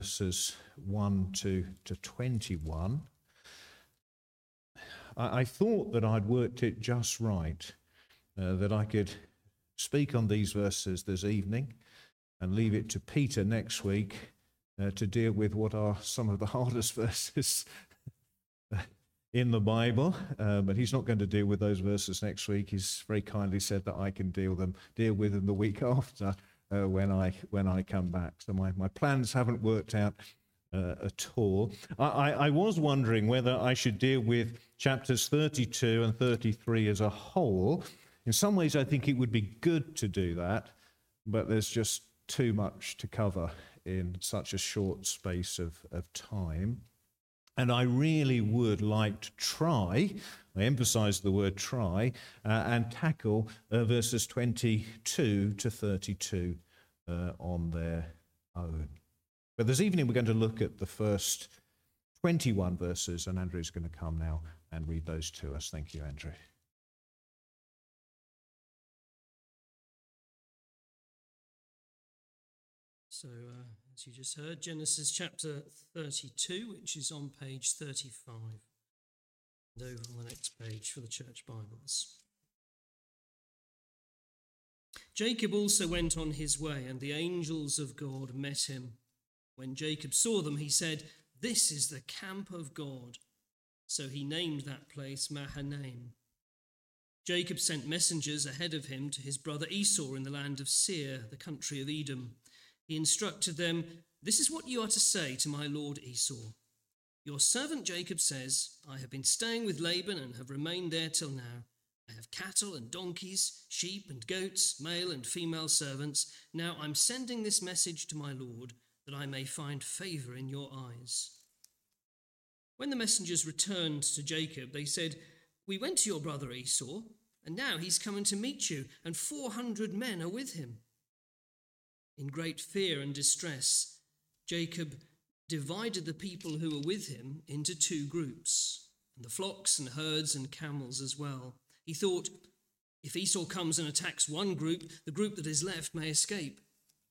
verses 1 to 21. I thought that I'd worked it just right, that I could speak on these verses this evening and leave it to Peter next week to deal with what are some of the hardest verses in the Bible, but he's not going to deal with those verses next week. He's very kindly said that I can deal with them the week after when I come back. So my plans haven't worked out at all. I was wondering whether I should deal with chapters 32 and 33 as a whole. In some ways, I think it would be good to do that, but there's just too much to cover in such a short space of time. And I really would like to try, I emphasize the word try, and tackle verses 22 to 32 on their own. But this evening we're going to look at the first 21 verses, and Andrew's going to come now and read those to us. Thank you, Andrew. So, as you just heard, Genesis chapter 32, which is on page 35, and over on the next page for the church Bibles. Jacob also went on his way, and the angels of God met him. When Jacob saw them, he said, "This is the camp of God." So he named that place Mahanaim. Jacob sent messengers ahead of him to his brother Esau in the land of Seir, the country of Edom. He instructed them, "This is what you are to say to my lord Esau. Your servant Jacob says, I have been staying with Laban and have remained there till now. I have cattle and donkeys, sheep and goats, male and female servants. Now I'm sending this message to my lord, that I may find favor in your eyes." When the messengers returned to Jacob, they said, "We went to your brother Esau, and now he's coming to meet you, and 400 men are with him." In great fear and distress, Jacob divided the people who were with him into two groups, and the flocks and herds and camels as well. He thought, if Esau comes and attacks one group, the group that is left may escape.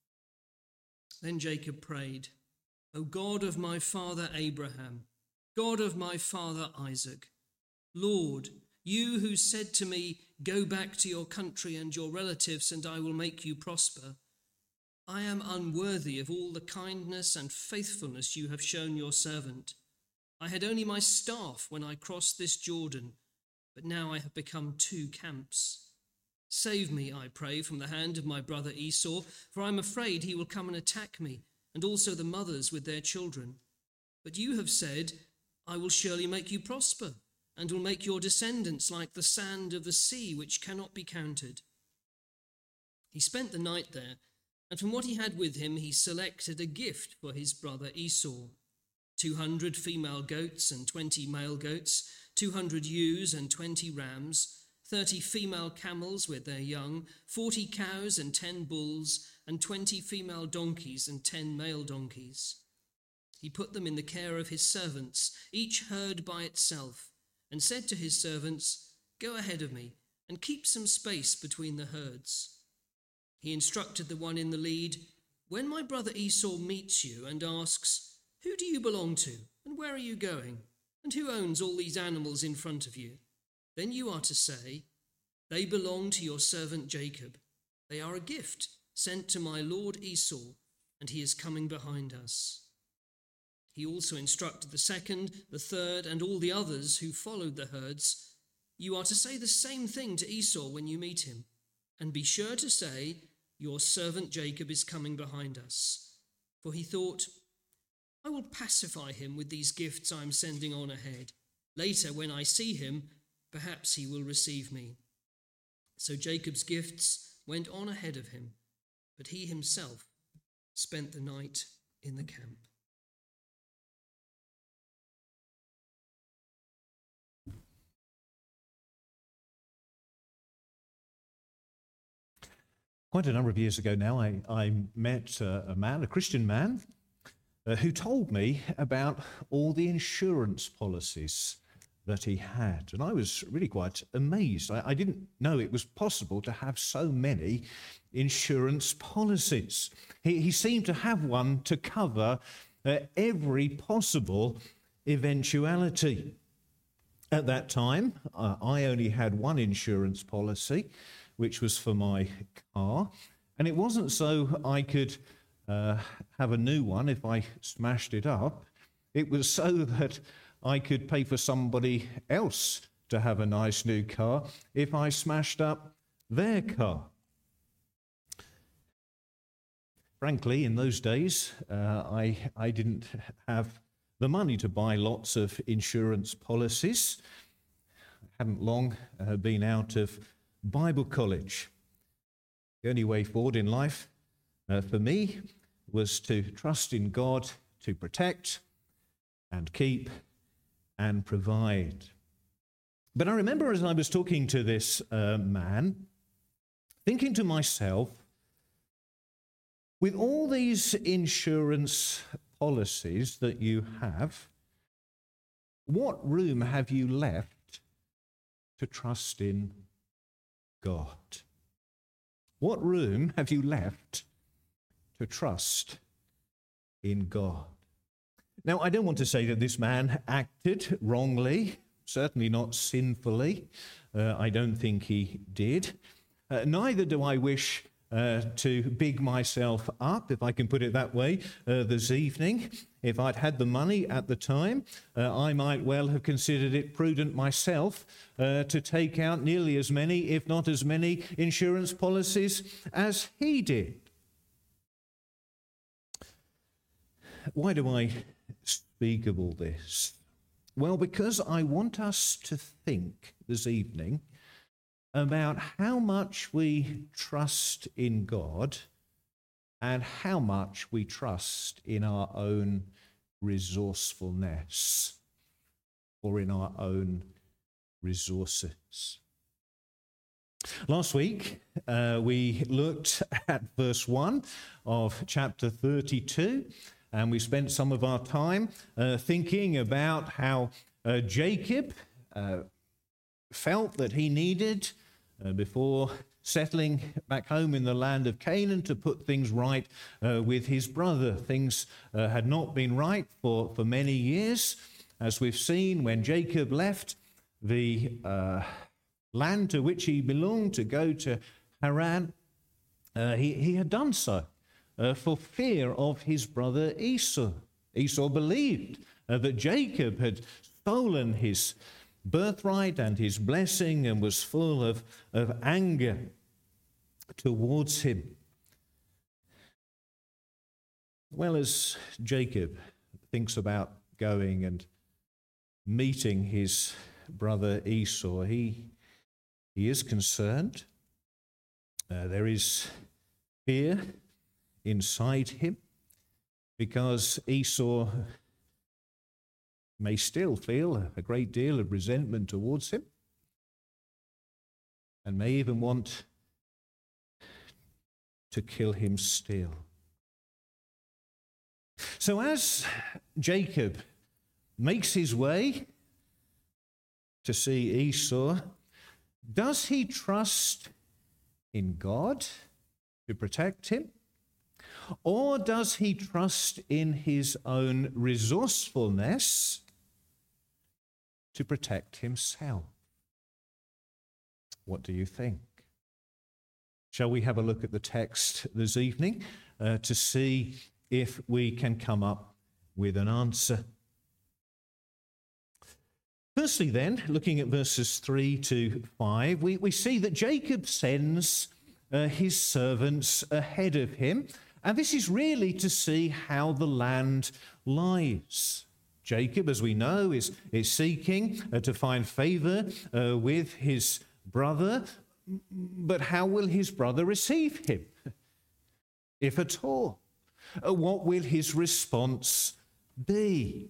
Then Jacob prayed, "O God of my father Abraham, God of my father Isaac, Lord, you who said to me, 'Go back to your country and your relatives, and I will make you prosper,' I am unworthy of all the kindness and faithfulness you have shown your servant. I had only my staff when I crossed this Jordan, but now I have become two camps. Save me, I pray, from the hand of my brother Esau, for I am afraid he will come and attack me, and also the mothers with their children. But you have said, 'I will surely make you prosper, and will make your descendants like the sand of the sea, which cannot be counted.'" He spent the night there, and from what he had with him he selected a gift for his brother Esau: 200 female goats and 20 male goats, 200 ewes and 20 rams, 30 female camels with their young, 40 cows and 10 bulls, and 20 female donkeys and 10 male donkeys. He put them in the care of his servants, each herd by itself, and said to his servants, "Go ahead of me, and keep some space between the herds." He instructed the one in the lead, "When my brother Esau meets you and asks, 'Who do you belong to, and where are you going, and who owns all these animals in front of you?' then you are to say, 'They belong to your servant Jacob. They are a gift sent to my lord Esau, and he is coming behind us.'" He also instructed the second, the third, and all the others who followed the herds, "You are to say the same thing to Esau when you meet him, and be sure to say, 'Your servant Jacob is coming behind us.'" For he thought, "I will pacify him with these gifts I am sending on ahead. Later, when I see him, perhaps he will receive me." So Jacob's gifts went on ahead of him, but he himself spent the night in the camp. Quite a number of years ago now, I met a Christian man, who told me about all the insurance policies that he had. And I was really quite amazed. I didn't know it was possible to have so many insurance policies. He seemed to have one to cover every possible eventuality. At that time, I only had one insurance policy, which was for my car, and it wasn't so I could have a new one if I smashed it up. It was so that I could pay for somebody else to have a nice new car if I smashed up their car. Frankly, in those days, I didn't have the money to buy lots of insurance policies. I hadn't long been out of Bible college. The only way forward in life for me was to trust in God to protect and keep and provide. But I remember as I was talking to this man, thinking to myself, with all these insurance policies that you have, what room have you left to trust in God? What room have you left to trust in God? Now, I don't want to say that this man acted wrongly, certainly not sinfully. I don't think he did. Neither do I wish to big myself up, if I can put it that way, this evening. If I'd had the money at the time, I might well have considered it prudent myself to take out nearly as many, if not as many, insurance policies as he did. Why do I speak of all this? Well, because I want us to think this evening about how much we trust in God and how much we trust in our own resourcefulness or in our own resources. Last week, we looked at verse 1 of chapter 32, and we spent some of our time thinking about how Jacob felt that he needed, before settling back home in the land of Canaan, to put things right with his brother. Things had not been right for many years. As we've seen, when Jacob left the land to which he belonged to go to Haran, he had done so for fear of his brother Esau. Esau believed that Jacob had stolen his birthright and his blessing and was full of anger towards him. Well, as Jacob thinks about going and meeting his brother Esau, he is concerned. There is fear inside him because Esau may still feel a great deal of resentment towards him and may even want to kill him still. So as Jacob makes his way to see Esau, does he trust in God to protect him? Or does he trust in his own resourcefulness to protect himself? What do you think? Shall we have a look at the text this evening to see if we can come up with an answer? Firstly then, looking at verses 3 to 5, we see that Jacob sends his servants ahead of him, and this is really to see how the land lies. Jacob, as we know, is seeking to find favor with his brother, but how will his brother receive him, if at all? What will his response be?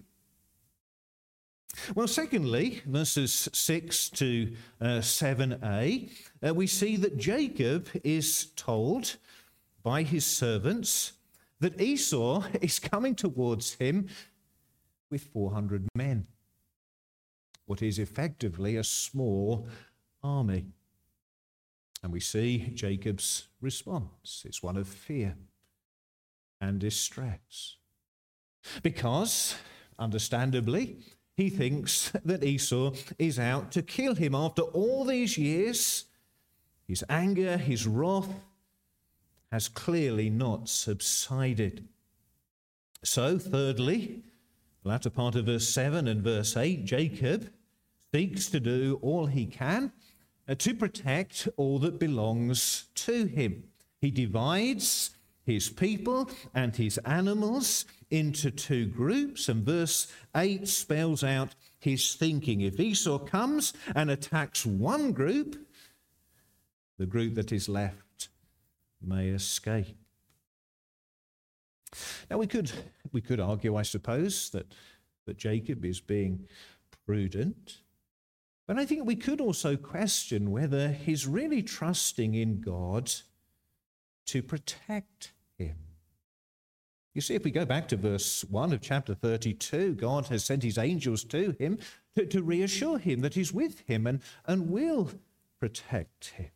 Well, secondly, verses 6 to 7a, we see that Jacob is told by his servants that Esau is coming towards him with 400 men, what is effectively a small army. And we see Jacob's response. It's one of fear and distress. because, understandably, he thinks that Esau is out to kill him. After all these years, his anger, his wrath has clearly not subsided. So, thirdly, the latter part of verse 7 and verse 8, Jacob seeks to do all he can to protect all that belongs to him. He divides his people and his animals into two groups, and verse 8 spells out his thinking. If Esau comes and attacks one group, the group that is left may escape. Now we could argue, I suppose, that Jacob is being prudent, but I think we could also question whether he's really trusting in God to protect him. You see, if we go back to verse 1 of chapter 32, God has sent his angels to him to reassure him that he's with him and will protect him.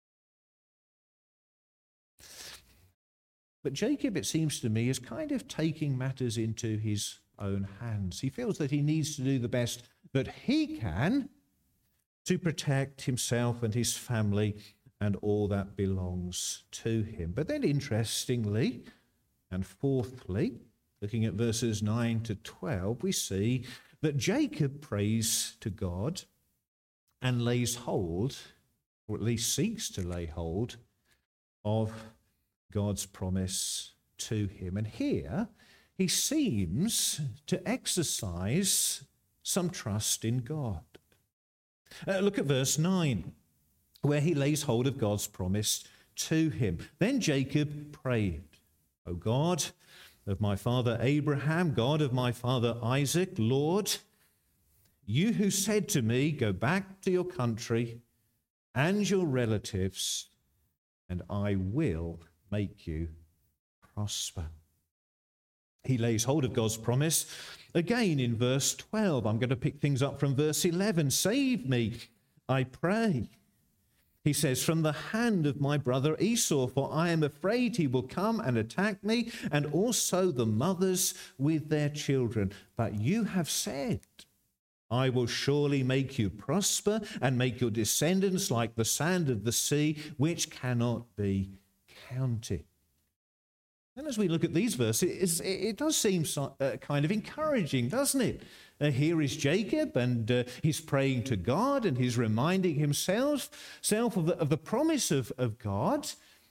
But Jacob, it seems to me, is kind of taking matters into his own hands. He feels that he needs to do the best that he can to protect himself and his family and all that belongs to him. But then, interestingly, and fourthly, looking at verses 9 to 12, we see that Jacob prays to God and lays hold, or at least seeks to lay hold, of God's promise to him. And here he seems to exercise some trust in God. Look at verse 9, where he lays hold of God's promise to him. Then Jacob prayed, O God of my father Abraham, God of my father Isaac, Lord, you who said to me, go back to your country and your relatives, and I will make you prosper. He lays hold of God's promise again in verse 12. I'm going to pick things up from verse 11. Save me, I pray. He says, from the hand of my brother Esau, for I am afraid he will come and attack me, and also the mothers with their children. But you have said, I will surely make you prosper and make your descendants like the sand of the sea, which cannot be counted. And as we look at these verses, it does seem kind of encouraging, doesn't it? Here is Jacob, and he's praying to God, and he's reminding himself of the promise of God,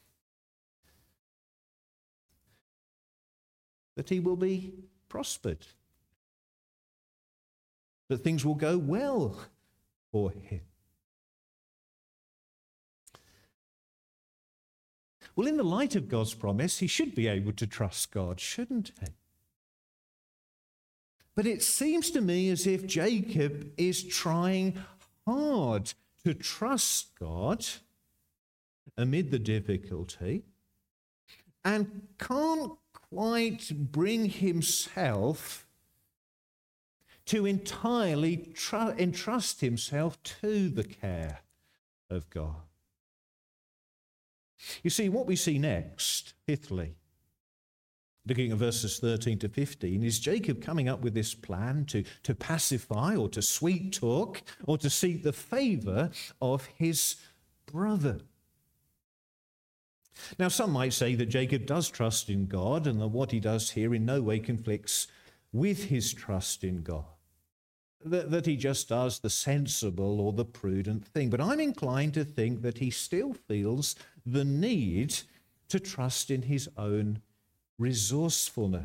that he will be prospered, that things will go well for him. Well, in the light of God's promise, he should be able to trust God, shouldn't he? But it seems to me as if Jacob is trying hard to trust God amid the difficulty and can't quite bring himself to entirely entrust himself to the care of God. You see, what we see next, fifthly, looking at verses 13 to 15, is Jacob coming up with this plan to pacify or to sweet talk or to seek the favour of his brother. Now, some might say that Jacob does trust in God and that what he does here in no way conflicts with his trust in God, that he just does the sensible or the prudent thing. But I'm inclined to think that he still feels the need to trust in his own resourcefulness.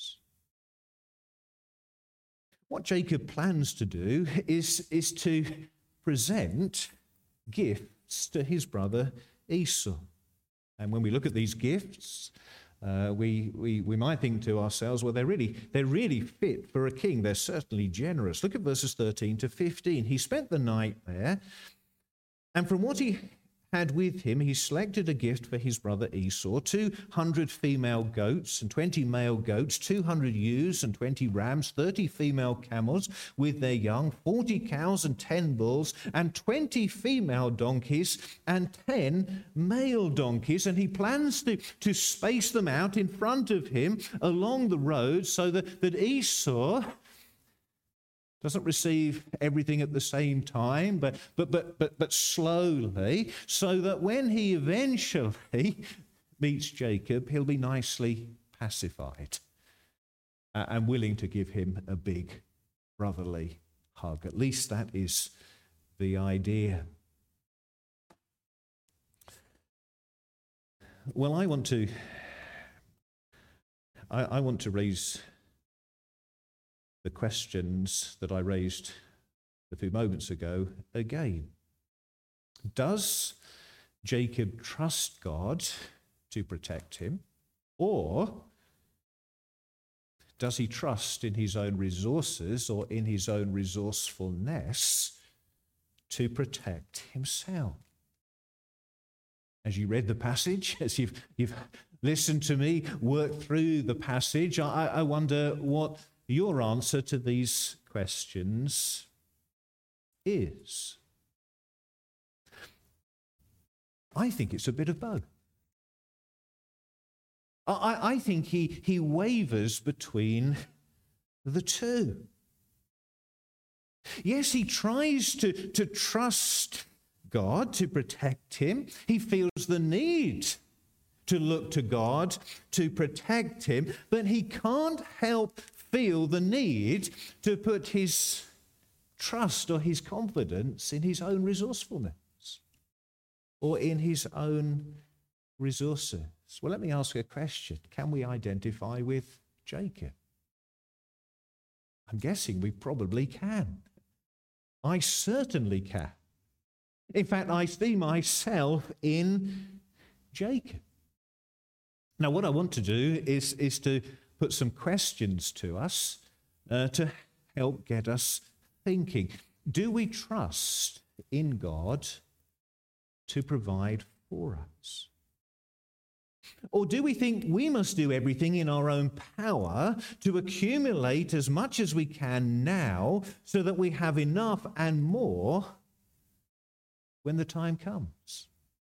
What Jacob plans to do is to present gifts to his brother Esau. And when we look at these gifts, we might think to ourselves, well, they're really fit for a king. They're certainly generous. Look at verses 13 to 15. He spent the night there, and from what he had with him, he selected a gift for his brother Esau, 200 female goats and 20 male goats, 200 ewes and 20 rams, 30 female camels with their young, 40 cows and 10 bulls, and 20 female donkeys and 10 male donkeys. And he plans to space them out in front of him along the road so that Esau doesn't receive everything at the same time, but slowly, so that when he eventually meets Jacob, he'll be nicely pacified and willing to give him a big brotherly hug. At least that is the idea. Well, I want to raise the questions that I raised a few moments ago again. Does Jacob trust God to protect him, or does he trust in his own resources or in his own resourcefulness to protect himself? As you read the passage, as you've listened to me work through the passage, I wonder what your answer to these questions is. I think it's a bit of both. I think he wavers between the two. Yes, he tries to trust God to protect him. He feels the need to look to God to protect him, but he can't help feel the need to put his trust or his confidence in his own resourcefulness or in his own resources. Well, let me ask you a question. Can we identify with Jacob? I'm guessing we probably can. I certainly can. In fact, I see myself in Jacob. Now, what I want to do is to put some questions to us to help get us thinking. Do we trust in God to provide for us? Or do we think we must do everything in our own power to accumulate as much as we can now so that we have enough and more when the time comes?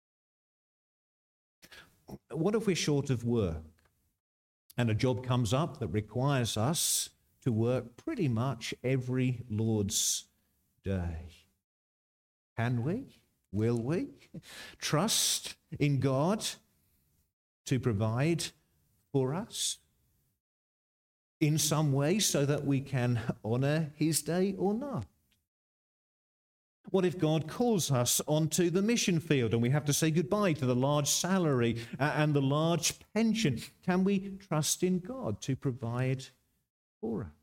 What if we're short of work and a job comes up that requires us to work pretty much every Lord's day? Can we? Will we trust in God to provide for us in some way so that we can honour his day or not? What if God calls us onto the mission field and we have to say goodbye to the large salary and the large pension? Can we trust in God to provide for us?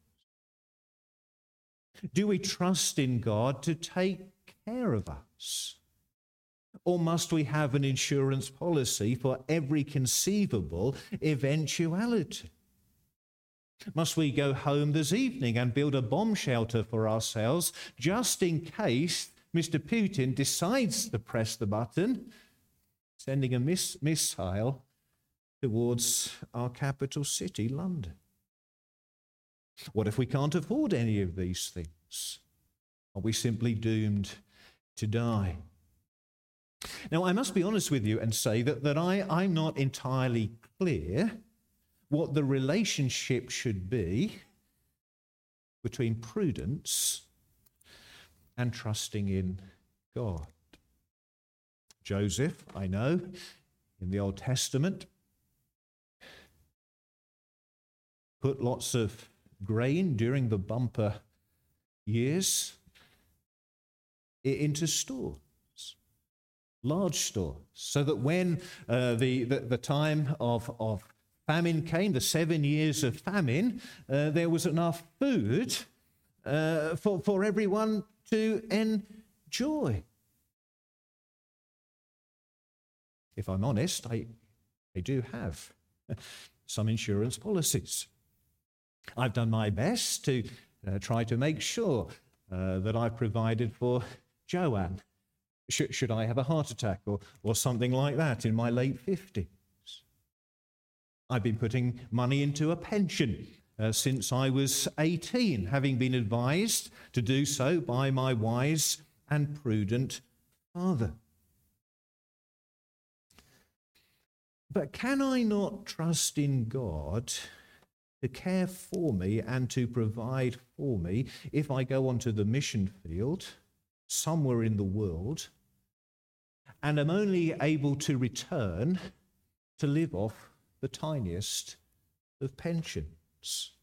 Do we trust in God to take care of us? Or must we have an insurance policy for every conceivable eventuality? Must we go home this evening and build a bomb shelter for ourselves just in case Mr. Putin decides to press the button, sending a missile towards our capital city, London? What if we can't afford any of these things? Are we simply doomed to die? Now, I must be honest with you and say that I'm not entirely clear what the relationship should be between prudence and trusting in God. Joseph, I know, in the Old Testament, put lots of grain during the bumper years into stores. Large stores, so that when the time of famine came, the 7 years of famine, there was enough food for everyone to enjoy. If I'm honest, I do have some insurance policies. I've done my best to try to make sure that I've provided for Joanne Should I have a heart attack or something like that in my late 50s? I've been putting money into a pension since I was 18, having been advised to do so by my wise and prudent father. But can I not trust in God to care for me and to provide for me if I go onto the mission field somewhere in the world and am only able to return to live off the tiniest of pensions?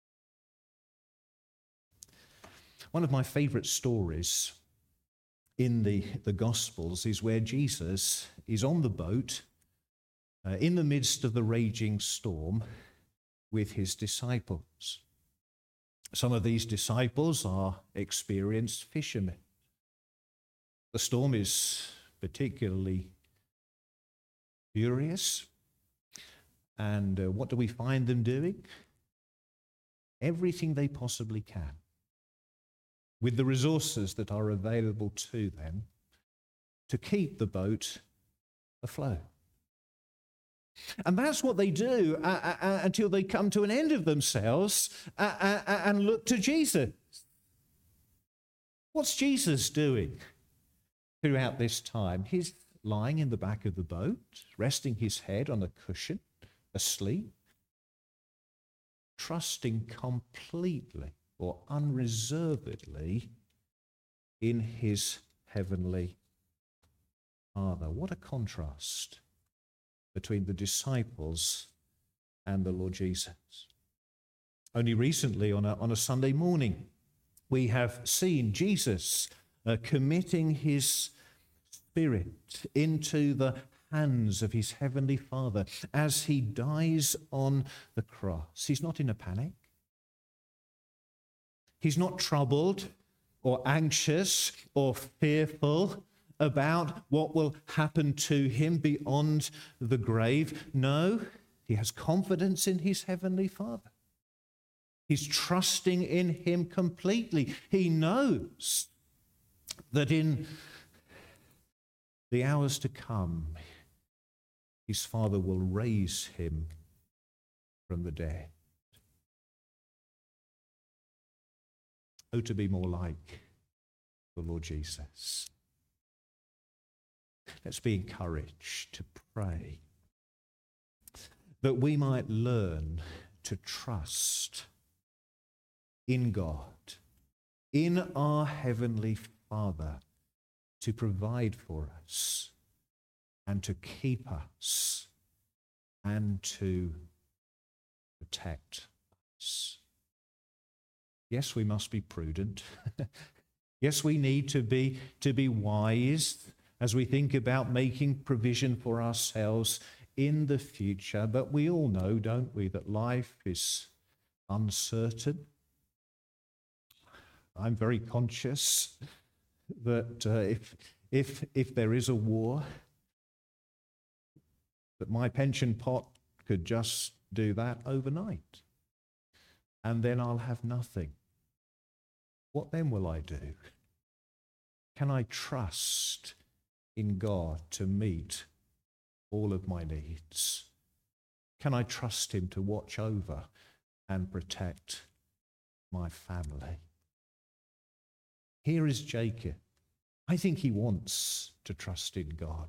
One of my favourite stories in the Gospels is where Jesus is on the boat in the midst of the raging storm with his disciples. Some of these disciples are experienced fishermen. The storm is particularly furious. And what do we find them doing? Everything they possibly can, with the resources that are available to them, to keep the boat afloat. And that's what they do until they come to an end of themselves and look to Jesus. What's Jesus doing throughout this time? He's lying in the back of the boat, resting his head on a cushion, asleep, trusting completely or unreservedly in his heavenly Father. What a contrast between the disciples and the Lord Jesus. Only recently on a Sunday morning, we have seen Jesus committing his spirit into the hands of his heavenly Father as he dies on the cross. He's not in a panic. He's not troubled or anxious or fearful about what will happen to him beyond the grave. No, he has confidence in his heavenly Father. He's trusting in him completely. He knows that in the hours to come, his Father will raise him from the dead. Oh, to be more like the Lord Jesus. Let's be encouraged to pray that we might learn to trust in God, in our Heavenly Father, to provide for us and to keep us and to protect us. Yes, we must be prudent. Yes, we need to be wise as we think about making provision for ourselves in the future. But we all know, don't we, that life is uncertain. I'm very conscious that if there is a war, that my pension pot could just do that overnight, and then I'll have nothing. What then will I do? Can I trust in God to meet all of my needs? Can I trust him to watch over and protect my family? Here is Jacob. I think he wants to trust in God.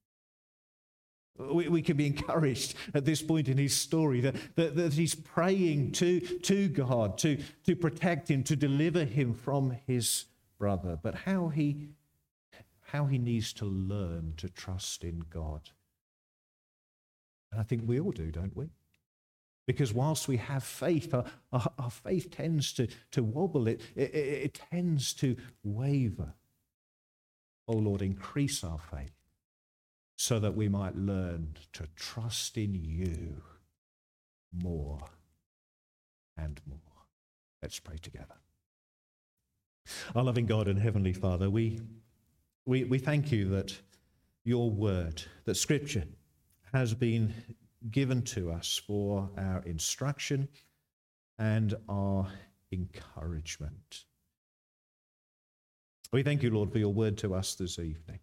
We can be encouraged at this point in his story that he's praying to God to protect him, to deliver him from his brother. But how he needs to learn to trust in God. And I think we all do, don't we? Because whilst we have faith, our faith tends to wobble. It tends to waver. Oh Lord, increase our faith so that we might learn to trust in you more and more. Let's pray together. Our loving God and Heavenly Father, we thank you that your word, that Scripture has been given to us for our instruction and our encouragement. We thank you, Lord, for your word to us this evening.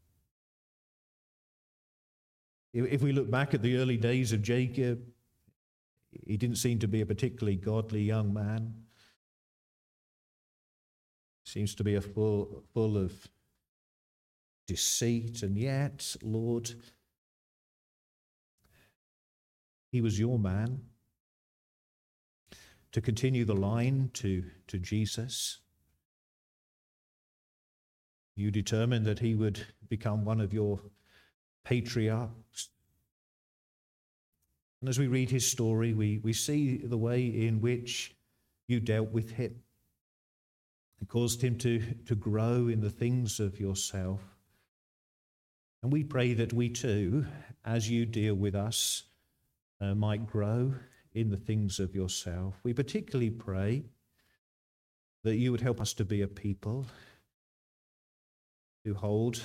If we look back at the early days of Jacob, he didn't seem to be a particularly godly young man. Seems to be full of deceit, and yet, Lord, he was your man to continue the line to Jesus. You determined that he would become one of your patriarchs. And as we read his story, we see the way in which you dealt with him and caused him to grow in the things of yourself. And we pray that we too, as you deal with us, might grow in the things of yourself. We particularly pray that you would help us to be a people who hold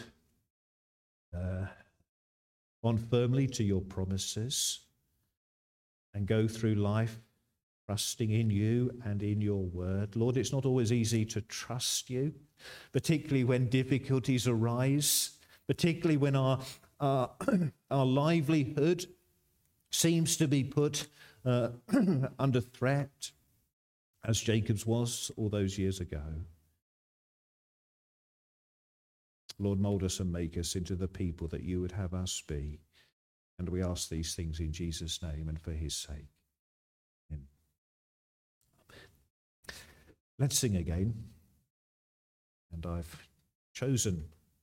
on firmly to your promises and go through life trusting in you and in your word. Lord, it's not always easy to trust you, particularly when difficulties arise, particularly when our livelihood seems to be put under threat, as Jacob's was all those years ago. Lord, mold us and make us into the people that you would have us be. And we ask these things in Jesus' name and for his sake. Amen. Let's sing again. And I've chosen